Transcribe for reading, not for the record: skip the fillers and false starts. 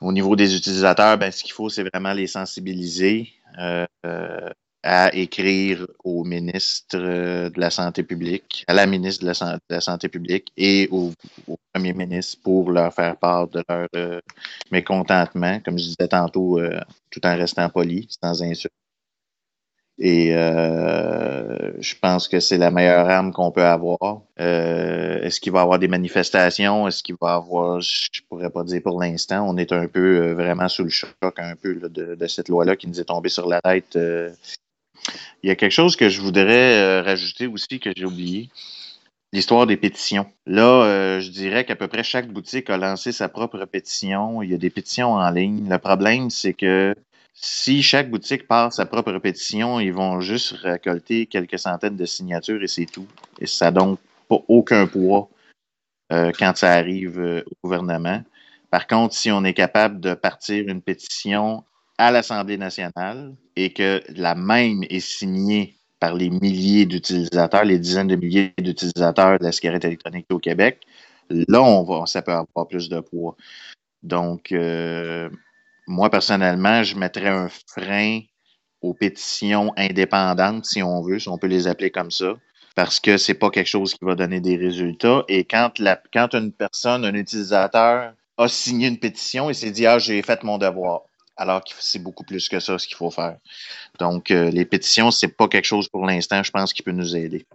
Au niveau des utilisateurs, ben, ce qu'il faut, c'est vraiment les sensibiliser à écrire au ministre de la Santé publique, à la ministre de la Santé publique et au premier ministre pour leur faire part de leur mécontentement, comme je disais tantôt, tout en restant poli, sans insulte. Et je pense que c'est la meilleure arme qu'on peut avoir. Est-ce qu'il va y avoir des manifestations? Est-ce qu'il va y avoir, je pourrais pas dire pour l'instant, on est un peu vraiment sous le choc un peu là, de cette loi-là qui nous est tombée sur la tête. Il y a quelque chose que je voudrais rajouter aussi que j'ai oublié. L'histoire des pétitions. Là, je dirais qu'à peu près chaque boutique a lancé sa propre pétition. Il y a des pétitions en ligne. Le problème, c'est que si chaque boutique part sa propre pétition, ils vont juste récolter quelques centaines de signatures et c'est tout. Et ça n'a donc pas aucun poids quand ça arrive au gouvernement. Par contre, si on est capable de partir une pétition à l'Assemblée nationale et que la même est signée par les milliers d'utilisateurs, les dizaines de milliers d'utilisateurs de la cigarette électronique au Québec, là, ça peut avoir plus de poids. Donc, moi, personnellement, je mettrais un frein aux pétitions indépendantes, si on veut, si on peut les appeler comme ça, parce que c'est pas quelque chose qui va donner des résultats. Et quand une personne, un utilisateur, a signé une pétition et s'est dit, ah, j'ai fait mon devoir, alors que c'est beaucoup plus que ça ce qu'il faut faire. Donc, les pétitions, c'est pas quelque chose pour l'instant, je pense, qui peut nous aider.